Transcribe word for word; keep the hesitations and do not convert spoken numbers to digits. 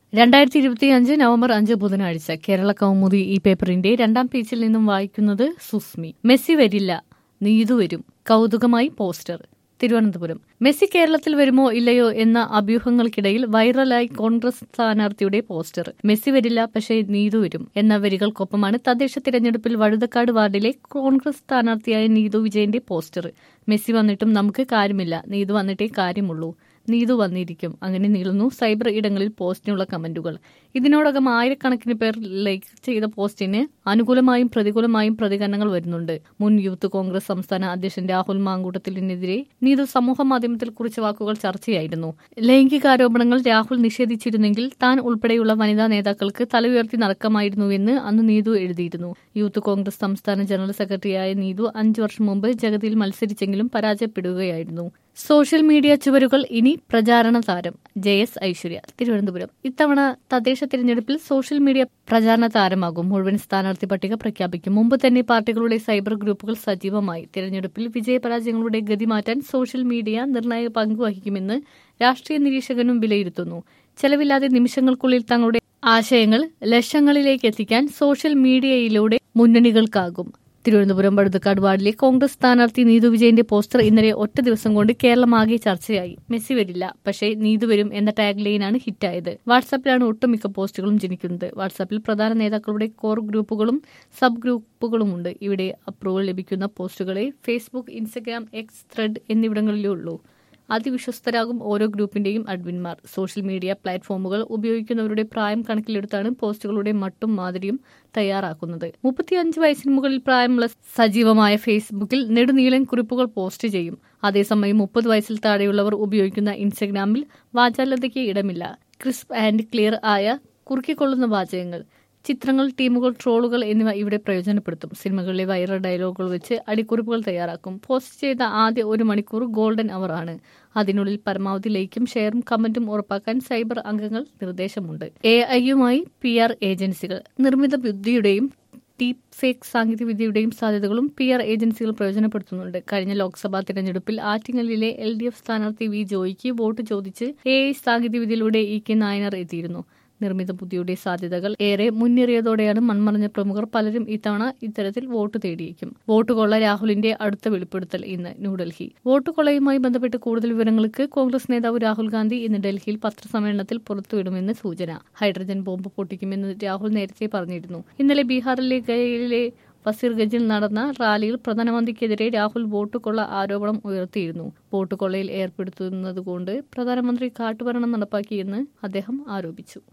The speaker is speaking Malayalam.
രണ്ടായിരത്തി ഇരുപത്തി അഞ്ച് നവംബർ അഞ്ച് ബുധനാഴ്ച കേരള കൗമുദി ഈ പേപ്പറിന്റെ രണ്ടാം പേജിൽ നിന്നും വായിക്കുന്നത് സുസ്മി. മെസ്സി വരില്ല, നീതു വരും. കൗതുകമായി പോസ്റ്റർ. തിരുവനന്തപുരം. മെസ്സി കേരളത്തിൽ വരുമോ ഇല്ലയോ എന്ന അഭ്യൂഹങ്ങൾക്കിടയിൽ വൈറലായി കോൺഗ്രസ് സ്ഥാനാർത്ഥിയുടെ പോസ്റ്റർ. മെസ്സി വരില്ല, പക്ഷേ നീതു വരും എന്ന വരികൾക്കൊപ്പമാണ് തദ്ദേശ തിരഞ്ഞെടുപ്പിൽ വഴുതക്കാട് വാർഡിലെ കോൺഗ്രസ് സ്ഥാനാർത്ഥിയായ നീതു വിജയന്റെ പോസ്റ്റർ. മെസ്സി വന്നിട്ടും നമുക്ക് കാര്യമില്ല, നീതു വന്നിട്ടേ കാര്യമുള്ളൂ, നീതു വന്നിരിക്കും. അങ്ങനെ നീളുന്നു സൈബർ ഇടങ്ങളിൽ പോസ്റ്റിനുള്ള കമന്റുകൾ. ഇതിനോടകം ആയിരക്കണക്കിന് പേർ ലൈക്ക് ചെയ്ത പോസ്റ്റിന് അനുകൂലമായും പ്രതികൂലമായും പ്രതികരണങ്ങൾ വരുന്നുണ്ട്. മുൻ യൂത്ത് കോൺഗ്രസ് സംസ്ഥാന അധ്യക്ഷൻ രാഹുൽ മാങ്കൂട്ടത്തിനെതിരെ നീതു സമൂഹ മാധ്യമത്തിൽ കുറിച്ച വാക്കുകൾ ചർച്ചയായിരുന്നു. ലൈംഗികാരോപണങ്ങൾ രാഹുൽ നിഷേധിച്ചിരുന്നെങ്കിൽ താൻ ഉൾപ്പെടെയുള്ള വനിതാ നേതാക്കൾക്ക് തല ഉയർത്തി നടക്കമായിരുന്നുവെന്ന് അന്ന് നീതു എഴുതിയിരുന്നു. യൂത്ത് കോൺഗ്രസ് സംസ്ഥാന ജനറൽ സെക്രട്ടറിയായ നീതു അഞ്ചു വർഷം മുമ്പ് ജഗതിയിൽ മത്സരിച്ചെങ്കിലും പരാജയപ്പെടുകയായിരുന്നു. സോഷ്യൽ മീഡിയ ചുവരുകൾ ഇനി പ്രചാരണ താരം. J S Aishwarya. തിരുവനന്തപുരം. ഇത്തവണ തദ്ദേശ തിരഞ്ഞെടുപ്പിൽ സോഷ്യൽ മീഡിയ പ്രചാരണ താരമാകും. മുഴുവൻ സ്ഥാനാർത്ഥി പട്ടിക പ്രഖ്യാപിക്കും മുമ്പ് തന്നെ പാർട്ടികളുടെ സൈബർ ഗ്രൂപ്പുകൾ സജീവമായി. തിരഞ്ഞെടുപ്പിൽ വിജയപരാജയങ്ങളുടെ ഗതി മാറ്റാൻ സോഷ്യൽ മീഡിയ നിർണായക പങ്ക് വഹിക്കുമെന്ന് രാഷ്ട്രീയ നിരീക്ഷകനും വിലയിരുത്തുന്നു. ചെലവില്ലാതെ നിമിഷങ്ങൾക്കുള്ളിൽ തങ്ങളുടെ ആശയങ്ങൾ ലക്ഷങ്ങളിലേക്ക് എത്തിക്കാൻ സോഷ്യൽ മീഡിയയിലൂടെ മുന്നണികൾക്കാകും. തിരുവനന്തപുരം വഴുതക്കാട് വാർഡിലെ കോൺഗ്രസ് സ്ഥാനാർത്ഥി നീതു വിജയന്റെ പോസ്റ്റർ ഇന്നലെ ഒറ്റ ദിവസം കൊണ്ട് കേരളമാകെ ചർച്ചയായി. മെസ്സി വരില്ല, പക്ഷേ നീതു വരും എന്ന ടാഗ് ലൈനാണ് ഹിറ്റായത്. വാട്സാപ്പിലാണ് ഒട്ടുമിക്ക പോസ്റ്റുകളും ജനിക്കുന്നത്. വാട്സാപ്പിൽ പ്രധാന നേതാക്കളുടെ കോർ ഗ്രൂപ്പുകളും സബ് ഗ്രൂപ്പുകളുമുണ്ട്. ഇവിടെ അപ്രൂവൽ ലഭിക്കുന്ന പോസ്റ്റുകളെ ഫേസ്ബുക്ക്, ഇൻസ്റ്റഗ്രാം, എക്സ്, ത്രെഡ് എന്നിവിടങ്ങളിലേ ഉള്ളൂ. അതിവിശ്വസ്തരാകും ഓരോ ഗ്രൂപ്പിന്റെയും അഡ്മിന്മാർ. സോഷ്യൽ മീഡിയ പ്ലാറ്റ്ഫോമുകൾ ഉപയോഗിക്കുന്നവരുടെ പ്രായം കണക്കിലെടുത്താണ് പോസ്റ്റുകളുടെ മട്ടും മാതിരിയും തയ്യാറാക്കുന്നത്. മുപ്പത്തിയഞ്ച് വയസ്സിന് മുകളിൽ പ്രായമുള്ള സജീവമായ ഫേസ്ബുക്കിൽ നെടുനീളൻ കുറിപ്പുകൾ പോസ്റ്റ് ചെയ്യും. അതേസമയം മുപ്പത് വയസ്സിൽ താഴെയുള്ളവർ ഉപയോഗിക്കുന്ന ഇൻസ്റ്റഗ്രാമിൽ വാചാലതയ്ക്ക് ഇടമില്ല. ക്രിസ്പ് ആൻഡ് ക്ലിയർ ആയ കുറുക്കിക്കൊള്ളുന്ന വാചകങ്ങൾ, ചിത്രങ്ങൾ, ടീമുകൾ, ട്രോളുകൾ എന്നിവ ഇവിടെ പ്രയോജനപ്പെടുത്തും. സിനിമകളിലെ വൈറൽ ഡയലോഗുകൾ വെച്ച് അടിക്കുറിപ്പുകൾ തയ്യാറാക്കും. പോസ്റ്റ് ചെയ്ത ആദ്യ ഒരു മണിക്കൂർ ഗോൾഡൻ അവർ ആണ്. അതിനുള്ളിൽ പരമാവധി ലൈക്കും ഷെയറും കമന്റും ഉറപ്പാക്കാൻ സൈബർ അംഗങ്ങൾ നിർദ്ദേശമുണ്ട്. എ ഐയുമായി പി ആർ ഏജൻസികൾ. നിർമ്മിത ബുദ്ധിയുടെയും ഡീപ് ഫേക്ക് സാങ്കേതികവിദ്യയുടെയും സാധ്യതകളും പി ആർ ഏജൻസികൾ പ്രയോജനപ്പെടുത്തുന്നുണ്ട്. കഴിഞ്ഞ ലോക്സഭാ തിരഞ്ഞെടുപ്പിൽ ആറ്റിങ്ങലിലെ എൽ ഡി എഫ് സ്ഥാനാർത്ഥി വി ജോയിക്ക് വോട്ട് ചോദിച്ച് എ ഐ സാങ്കേതികവിദ്യയിലൂടെ ഇ കെ നായനാർ എത്തിയിരുന്നു. നിർമ്മിത ബുദ്ധിയുടെ സാധ്യതകൾ ഏറെ മുന്നേറിയതോടെയാണ് മൺമറഞ്ഞ പ്രമുഖർ പലരും ഇത്തവണ ഇത്തരത്തിൽ വോട്ട് തേടിയേക്കും. വോട്ട് കൊള്ള രാഹുലിന്റെ അടുത്ത വെളിപ്പെടുത്തൽ ഇന്ന്. ന്യൂഡൽഹി. വോട്ട് കൊള്ളയുമായി ബന്ധപ്പെട്ട് കൂടുതൽ വിവരങ്ങൾക്ക് കോൺഗ്രസ് നേതാവ് രാഹുൽ ഗാന്ധി ഇന്ന് ഡൽഹിയിൽ പത്രസമ്മേളനത്തിൽ പുറത്തുവിടുമെന്ന് സൂചന. ഹൈഡ്രജൻ ബോംബ് പൊട്ടിക്കുമെന്ന് രാഹുൽ നേരത്തെ പറഞ്ഞിരുന്നു. ഇന്നലെ ബീഹാറിലെ ഗയയിലെ വസീർഗഞ്ചിൽ നടന്ന റാലിയിൽ പ്രധാനമന്ത്രിക്കെതിരെ രാഹുൽ വോട്ട് കൊള്ള ആരോപണം ഉയർത്തിയിരുന്നു. വോട്ട് കൊള്ളയിൽ ഏർപ്പെടുത്തുന്നതുകൊണ്ട് പ്രധാനമന്ത്രി കാട്ടുഭരണം നടപ്പാക്കിയെന്ന് അദ്ദേഹം ആരോപിച്ചു.